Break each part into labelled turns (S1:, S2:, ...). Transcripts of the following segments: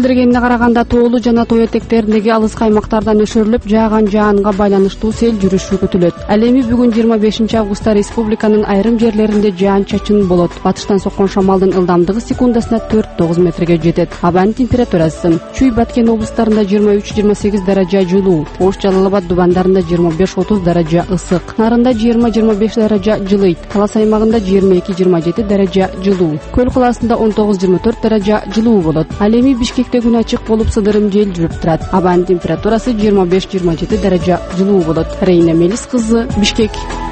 S1: билдиргенине караганда тоолуу жана тоо этектериндеги алыскы аймактардан өшөрүлүп жааган жаанга байланыштуу сел жүрүшү күтүлөт. Ал эми бүгүн 25 августта республиканын айрым жерлеринде жаан-чачын болот. Батыштан соккон шамалдын ылдамдыгы секундасына 4-9 метрге жетет. Абанын температурасы: Чүй, Баткен облустарында 23-28 даража жылуу, Ош, Жалал Абад, Дубандарында 25-30 даража ысык, Нарында 20-25 даража жылыйт, Талас аймагында 22-27 даража жылуу, Көл калаасында 19-24 даража жылуу болот. Ал эми Бишкекте күн ачык болуп сыдырым жел жүрүп турат. Абанын температурасы 25-27 даража жылуу болот. Рейна Мелис кызы, Бишкек.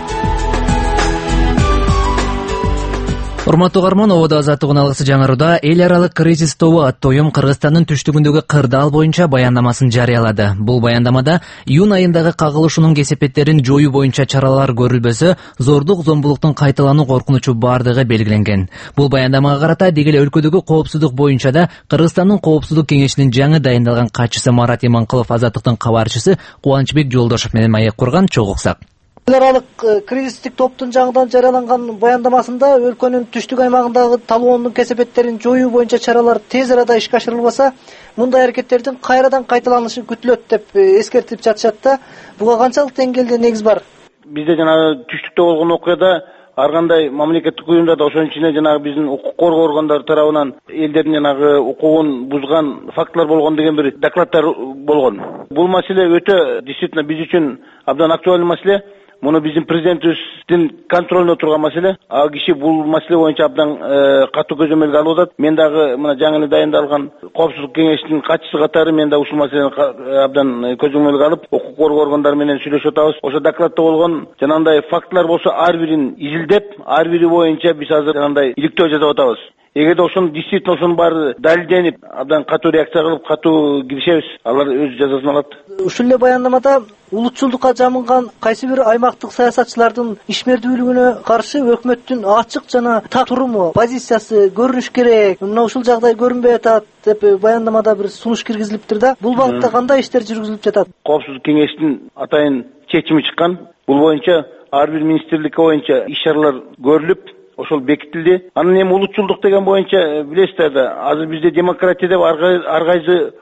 S2: Урматтуу угарман, ободо азаттык алгысы жаңыруда эл аралык кризис тобу аттуу уюм Кыргызстандын түштүгүндөгү кырдаал боюнча баяндамасын жарыялады. Бул баяндамада июнь айындагы кагылышуунун кесепеттерин жоюу боюнча чаралар көрүлбөсө, зордук зомбулуктун кайталануу коркунучу бардыгы белгиленген. Бул баяндамага карата деги эле өлкөдөгү коопсуздук боюнча да Кыргызстандын коопсуздук кеңешинин жаңы дайындалган катчысы Марат Иманкулов Азаттыктын кабарчысы Кубанычбек Жолдошов менен маек курган. Чогуу уксак.
S3: Эл аралык кризистик топтун жаңыдан жарыяланган баяндамасында өлкөнүн түштүк аймагындагы талоонун кесепеттерин жоюу боюнча чаралар тез арада ишке ашырылбаса, мындай аракеттердин кайрадан кайталанышы күтүлөт деп эскертип жатышат да. Буга канчалык деңгээлде негиз бар?
S4: Бизде жанагы түштүктө болгон окуяда ар кандай мамлекеттик уюмдарда, ошонун ичинде жанагы биздин укук коргоо органдары тарабынан элдердин жанагы укугун бузган фактылар болгон деген бир докладдар болгон. Бул маселе өтө действительно биз үчүн абдан актуалдуу маселе. Муну биздин президентибиздин контролунда турган маселе. Ал киши бул маселе боюнча абдан катуу көзөмөлгө алып атат. Мен дагы мына жаңы эле дайындалган коопсуздук кеңешинин катчысы катары мен да ушул маселени абдан көзөмөлгө алып, укук коргоо органдары менен сүйлөшүп атабыз. Ошо докладда болгон жанагындай фактылар болсо ар бирин изилдеп, ар бири боюнча биз азыр жанагындай иликтөө жасап атабыз. Эгерде ошону действительно ошонун баары далилденип, абдан катуу реакция кылып, катуу киришебиз, алар өз жазасын алат.
S3: Ушул эле баяндамада улутчулдукка жамынган кайсы бир аймактык саясатчылардын ишмердүүлүгүнө каршы өкмөттүн ачык жана так туруму, позициясы көрүнүш керек. Мына ушул жагдай көрүнбөй атат деп баяндамада бир сунуш киргизилиптир да. Бул багытта кандай иштер жүргүзүлүп жатат?
S4: Коопсуздук кеңешинин атайын чечими чыккан. Бул боюнча ар бир министрликке боюнча иш-чаралар көрүлүп, ошол бекитилди. Анан эми улутчулдук деген боюнча билесиздер да, азыр бизде демократия деп ар кайсы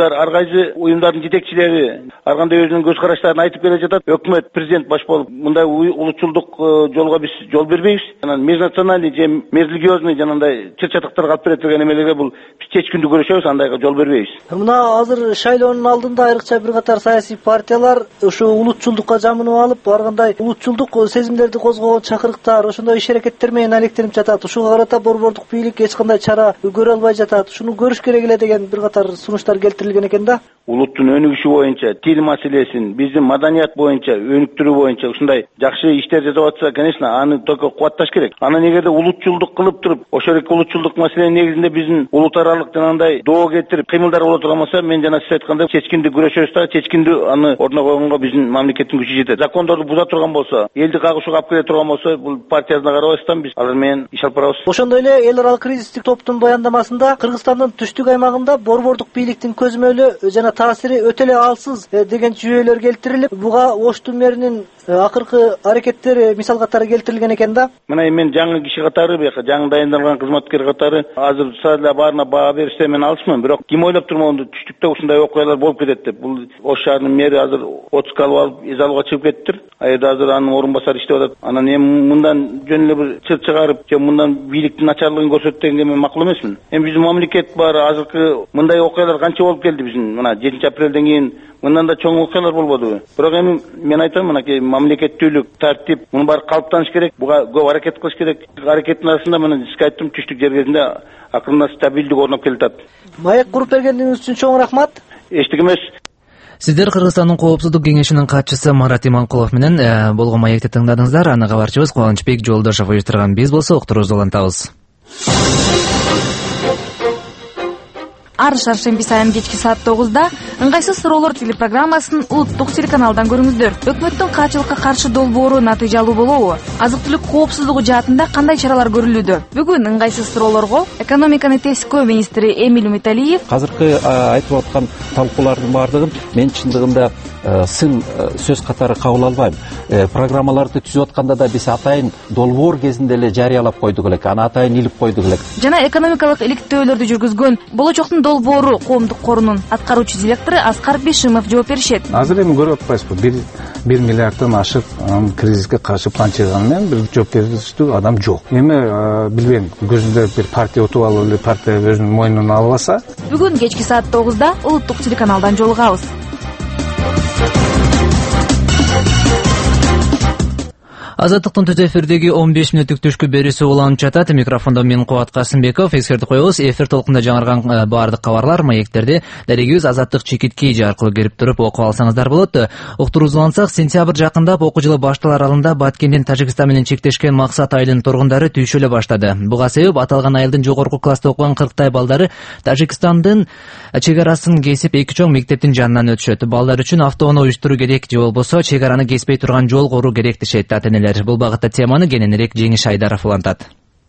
S4: уюмдардын жетекчилери ар кандай өзүнүн көз караштарын айтып келе жатат. Өкмөт, президент баш болуп мындай улутчулдук жолго биз жол бербейбиз. Анан межнациональный же межрелигиозный жанагындай чыр-чатыктарга алып бере турган эмелерге бул биз чечкиндүү көрүшөбүз, андайга жол бербейбиз.
S3: Мына азыр шайлоонун алдында айрыкча бир катар саясий партиялар ушу улутчулдукка жамынып алып, ар кандай улутчулдук сезимдерди козгогон чакырыктар, ошондой иш-аракеттер менен алектенип жатат. Ушуга карата борбордук бийлик эч кандай чара көрө албай жатат. Ушуну көрүш керек эле деген бир катар сунуштар келтирилген экен да.
S4: Улуттун өнүгүшү боюнча, тил маселесин, биздин маданият боюнча, өнүктүрүү боюнча ушундай жакшы иштер жасап атса, конечно, аны только кубатташ керек. Анан эгерде улутчулдук кылып туруп, ошол эки улутчулдук маселенин негизинде биздин улут аралык жанагындай доо кетирип, кыймылдар боло турган болсо, мен жана сиз айткандай чечкиндүү күрөшөбүз да, чечкиндүү аны ордуна койгонго биздин мамлекеттин күчү жетет. Закондорду буза турган болсо, элди кагышууга алып келе турган болсо, бул партиясына карабастан биз алар менен иш алып барабыз.
S3: Ошондой эле эл аралык кризистик топтун баяндамасында Кыргызстандын түштүк аймагында борбордук бийликтин көзөмөлү жана таасири өтө эле алсыз деген жүйөлөр келтирилип, буга Оштун мэринин акыркы аракеттери мисал катары келтирилген экен да.
S4: Мына мен жаңы киши катары, бияка жаңы дайындалган кызматкер катары азыр сразу баарына баа бериште мен алышмын, бирок ким ойлоп турмун түштүктө ушундай окуялар болуп кетет деп. Бул Ош шаарынын мэри азыр отпуск алып эз алууга чыгып кеттир. Айда азыр анын орун басары иштеп атат. Анан эми мындан жөн эле бир чыр чыгарып, же мындан бийликтин начарлыгын көрсөтүп дегенге мен макул эмесмин. Эми биздин мамлекет бар, азыркы мындай окуялар канча болуп келди биздин. Мына 7-апрелден кийин мындан да чоң окуялар болбодубу? Бирок эми мен айтам, мынакей мамлекеттүүлүк, тартип, муну баары калыптаныш керек. Буга көп аракет кылыш керек. Аракеттин арасында мен сизге айттым, түштүк жер кезинде акырында стабилдик орноп келатат.
S3: Маек куруп бергениңиз үчүн чоң рахмат.
S4: Эчтеке эмес.
S2: Сиздер Кыргызстандын коопсуздук кеңешинин катчысы Марат Иманкулов менен болгон маекти тыңдадыңыздар. Аны кабарчыбыз Кубанычбек Жолдошов уюштурган. Биз болсо уктуруубузду улантабыз.
S5: Ар шаршемби сайын кечки саат 9-да ыңгайсыз суроолор телепрограммасын улуттук телеканалдан көрүңүздөр. Өкмөттүн каачылыкка каршы долбоору натыйжалуу болобу? Азык-түлүк коопсуздугу жаатында кандай чаралар көрүлүүдө? Бүгүн ыңгайсыз суроолорго экономиканы тескөө министри Эмиль Умиталиев
S6: азыркы айтып аткан талкуулардын баардыгын мен чындыгында сын сөз катары кабыл албайм. Программаларды түзүп атканда да биз атайын долбоор кезинде эле жарыялап койдук элек, аны атайын илип койдук элек.
S5: Жана экономикалык иликтөөлөрдү жүргүзгөн болочоктун долбоору коомдук корунун аткаруучу директору Аскар Бешимов жооп беришет.
S7: Азыр эми көрүп атпайсызбы, 1 миллиарддан ашык кризиске каршы план чыгганы менен бир жооп бериштүү адам жок. Эми билбейм, көзүндө бир партия утуп алып эле партия өзүнүн мойнуна албаса.
S5: Бүгүн кечки саат 9-да улуттук телеканалдан жолугабыз.
S2: Азаттыктын түз эфирдеги 15 мүнөттүк түшкү берүүсү уланып жатат. Микрофондо мен Кубат Касымбеков. Эскертип коебуз, эфир толкунда жаңырган баардык кабарлар, маектерди дарегибиз Азаттык чекит KG аркылуу кирип туруп окуп алсаңыздар болот. Уктуруусулансак, сентябрь жакындап окуу жылы башталар алдында Баткендин Тажикстан менен чектешкен Максат айылынын тургундары түйшө эле баштады. Буга себеп аталган айылдын жогорку класста окуган 40 балдары Тажикстандын чек арасын кесип эки чоң мектептин жанынан өтүшөт. Балдар үчүн автоунаа уюштуруу керек же болбосо чек араны кеспей турган жол коруу керек дешет ата-энелер. Бул багытта теманы кененирээк Жеңиш Айдаров улантат.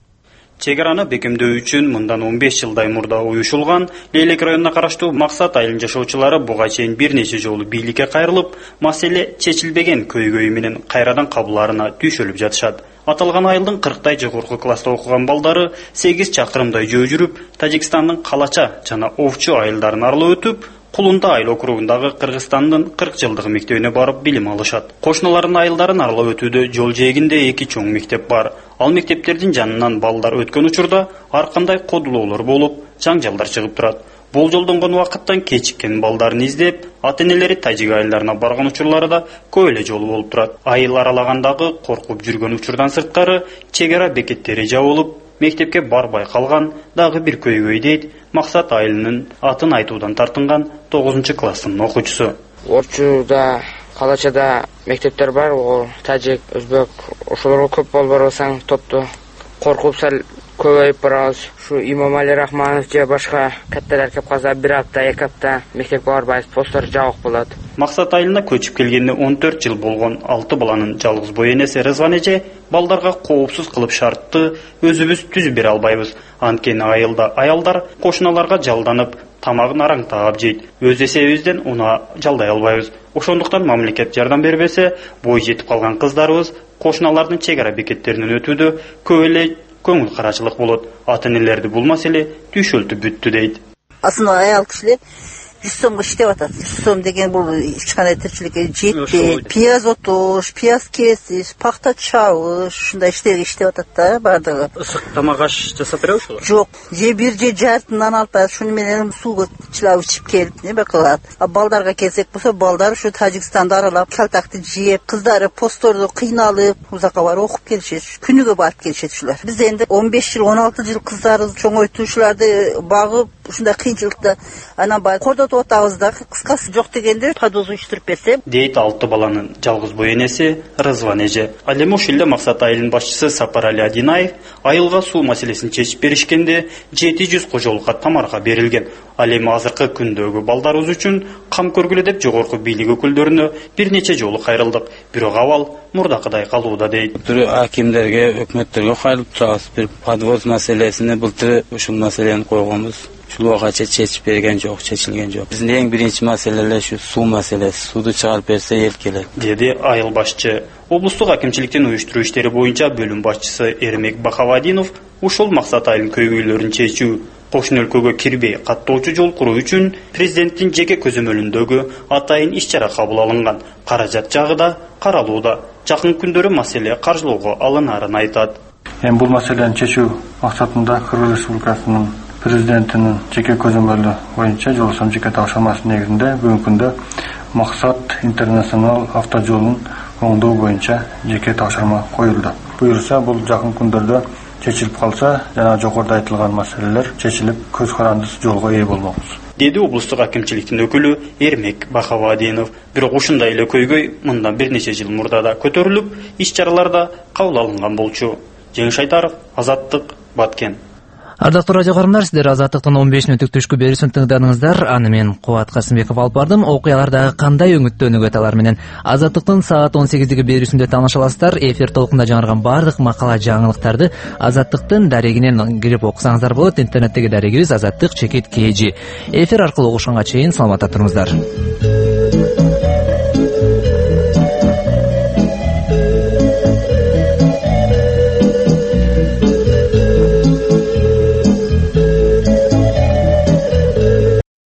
S8: Чек араны бекемдөө үчүн мындан 15 жылдай мурда уюшулган Лейлек районуна караштуу Максат айылынын жашоочулары буга чейин бир нече жолу бийликке кайрылып, маселе чечилбеген көйгөй менен кайрадан кабыларына түйшөлүп жатышат. Аталган айылдын 40 жогорку класста окуган балдары 8 чакырымдай жөө жүрүп, Тажикстандын Калача жана Овчу айылдарын аралап өтүп, Кулунда айыл округундагы Кыргызстандын 40 жылдык мектебине барып билим алышат. Кошуналардын айылдарын аралап өтүүдө жол жээгинде 2 чоң мектеп бар. Ал мектептердин жанынан балдар өткөн учурда ар кандай кодулоолор болуп, жаңжалдар чыгып турат. Болжолдонгон убакыттан кечиккен балдарын издеп, ата-энелери тажик айылдарына барган учурлары да көп эле жолу болуп турат. Айыл аралагандагы коркуп жүргөн учурдан сырткары чек ара бекеттери жабылып, мектепке барбай калган дагы бир көйгөй дейт Максат айылынын атын айтуудан тартынган 9 класстын окуучусу.
S9: Орчуда, Калачада мектептер бар, тажик, өзбек, ошолорго көп болуп барсаң топту коркуп сал көбөйүп барабыз. Ушу Имамали Рахманов же башка катталар кеп калса 1 апта, 2 апта мектепке барбайбыз, посттор жабык болот.
S8: Максат айылына көчүп келгенде 14 жыл болгон 6 баланын жалгыз бой энеси Рызван эже балдарга коопсуз кылып шартты өзүбүз түзүп бере албайбыз. Анткени айылда аялдар кошуналарга жалданып, тамагын араң таап жейт. Өз эсебибизден уна жалдай албайбыз. Ошондуктан мамлекет жардам бербесе, бой жетип калган кыздарыбыз кошуналардын чек ара бекеттеринен өтүүдө көп эле көңүл карачылык болот. Ата-энелерди бул маселе түйшөлтүп бүттү дейт.
S10: Асына аял кишилер 100 сомго иштеп атат. 100 сом деген бул эч кандай тирчиликке жетпейт. Пияз отуш, пияз кесиш, пахта чабыш, ушундай иштерге иштеп атат да бардыгы.
S8: Ысык тамак аш жасап беребиз ушулар?
S10: Жок, же бир же жартынан алып барып, шуну менен сууга чылап ичип келип неме кылат. А балдарга келсек болсо, балдар ушу Тажикстанды аралап, калтакты жеп, кыздары посттордо кыйналып, узакка барып окуп келишет. Күнүгө барып келишет ушулар. Биз энди 15 жыл, 16 жыл кыздарды чоңойтуучуларды багып, ушундай кыйынчылыкта анан барып кордотуп атабыз да, кыскасы жок дегенде подвоз уюштуруп берсе.
S8: Дейт 6 баланын жалгыз бой энеси Рызван эже. Ал эми ушул эле Максат айылынын башчысы Сапарали Адинаев айылга суу маселесин чечип беришкенде 700 кожолукка тамарга берилген. Ал эми азыркы күндөгү балдарыбыз үчүн кам көргүлө деп жогорку бийлик өкүлдөрүнө бир нече жолу кайрылдык. Бирок абал мурдакыдай калууда дейт.
S11: Акимдерге, өкмөттөргө кайрылып турабыз. Бир подвоз маселесине былтыр ушул маселени койгонбуз. Ушул убакача чечип берген жок, чечилген жок. Биздин эң биринчи маселе эле ушу суу маселеси. Сууду чыгарып берсе эл келет,
S8: деди айыл башчы. Облустук акимчиликтин уюштуруу иштери боюнча бөлүм башчысы Эрмек Бахавадинов ушул Максат айылынын көйгөйлөрүн чечүү, кошуна өлкөгө кирбей каттоочу жол куруу үчүн президенттин жеке көзөмөлүндөгү атайын иш-чара кабыл алынган. Каражат жагы да каралууда. Жакын күндөрү маселе каржылоого алынарын айтат.
S12: Бул маселени чечүү максатында Кыргыз Республикасынын президентинин жеке көзөмөлү боюнча жол сом жеке тапшырмасынын негизинде бүгүнкү күндө Максат интернационал автожолун оңдоо боюнча жеке тапшырма коюлду. Буюрса бул жакын күндөрдө чечилип калса, жана жогоруда айтылган маселелер чечилип, көз карандысыз жолго ээ болмокпуз,
S8: деди облустук акимчиликтин өкүлү Эрмек Бахавадинов. Бирок ушундай эле көйгөй мындан бир нече жыл мурда да көтөрүлүп, иш-чараларда кабыл алынган болчу. Жеңиш Айдаров, Азаттык, Баткен.
S2: Ардактуу радио каармандар, сиздер Азаттыктын 15 мүнөттүк түшкү берүүсүн тыңдадыңыздар. Аны мен Кубат Касымбеков алып бардым. Окуялардагы кандай өңүттөнүгөт алар менен Азаттыктын саат 18-деги берүүсүндө тааныша аласыздар. Эфир толкунда жаңырган бардык макала жаңылыктарды Азаттыктын дарегинен кирип окусаңыздар болот. Интернеттеги дарегибиз Азаттык чекит KG. Эфир аркылуу угушканга чейин саламатта туруңуздар.